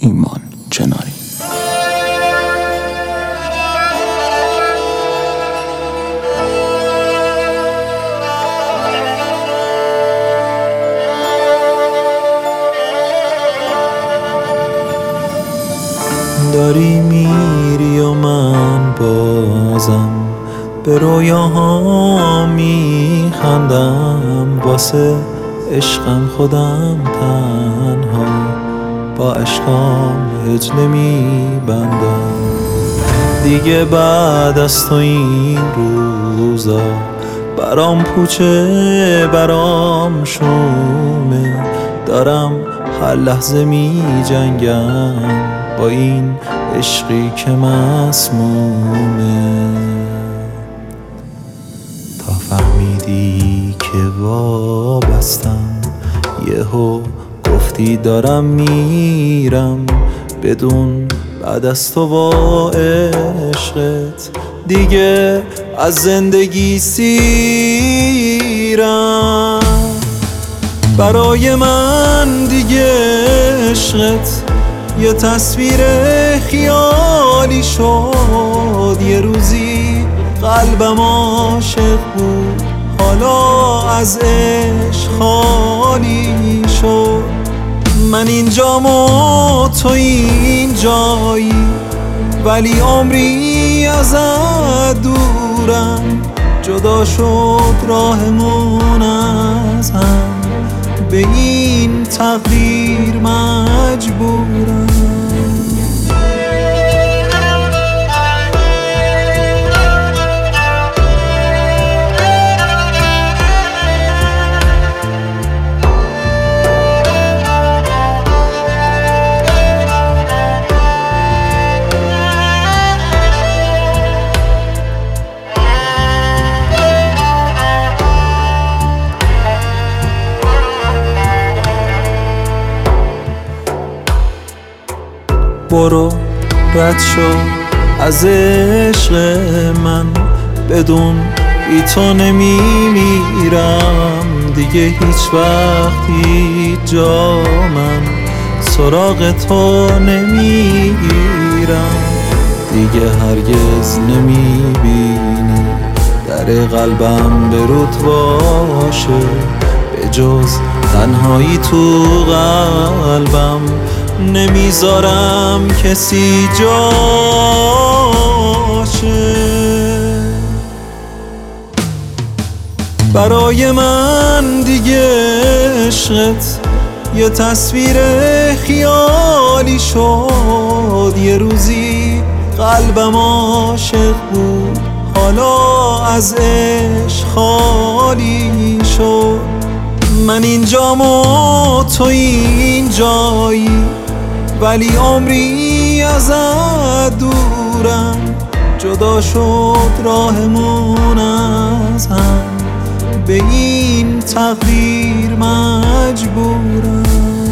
ایمان چناری. داری میری و من بازم به رویاها میخندم، واسه عشقم خودم تنها با عشقام هجله میبندم. دیگه بعد از تو این روزا برام پوچه برام شومه، دارم هر لحظه می جنگم با این عشقی که مسمومه. تا فهمیدی که وابستم، یهو گفتی دارم میرم، بدون بعد از تو با عشقت دیگه از زندگی سیرم. برای من دیگه عشقت یه تصویر خیالی شد، یه روزی قلبم عاشق بود حالا از عشق خالی شد. من اینجام و تو اینجایی، ولی عمری ازت دورم، جدا شد راهمون از هم، به این تقدیر مجبورم. برو رد شو از عشق من، بدون بی تو نمیمیرم دیگه هیچ وقت هیچ جا من سراغ تو نمیگیرم. دیگه هرگز نمیبینی در قلبم برود باشه، به جز تنهایی تو قلبم نمیذارم کسی جاشه. برای من دیگه عشقت یه تصویر خیالی شد، یه روزی قلبم عاشق بود حالا از عشق خالی شد. من اینجام و تو اینجایی، ولی عمری ازت دورم، جدا شد راهمون از هم، به این تقدیر مجبورم.